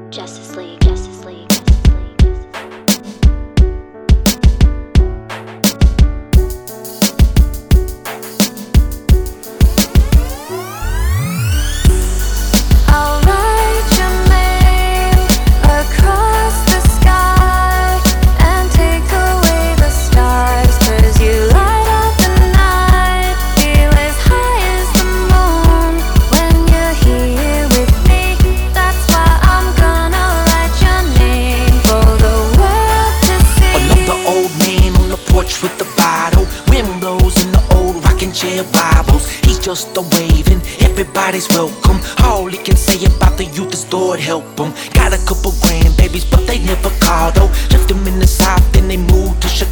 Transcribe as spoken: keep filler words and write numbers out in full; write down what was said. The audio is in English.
Justice League, Justice League, Justice League, Justice League. I'll write your name across the sky and take away the stars, 'cause you light up the night, feel as high as the moon when you're here with me. That's why I'm gonna write your name for the world to see. Another old man on the porch with the bottle, wind blows in the old rocking chair Bibles. He's just a waving, everybody's welcome. All he can say about the youth is Lord help him. Got a couple grandbabies, but they never call though. Left them in the south, then they moved to Chicago.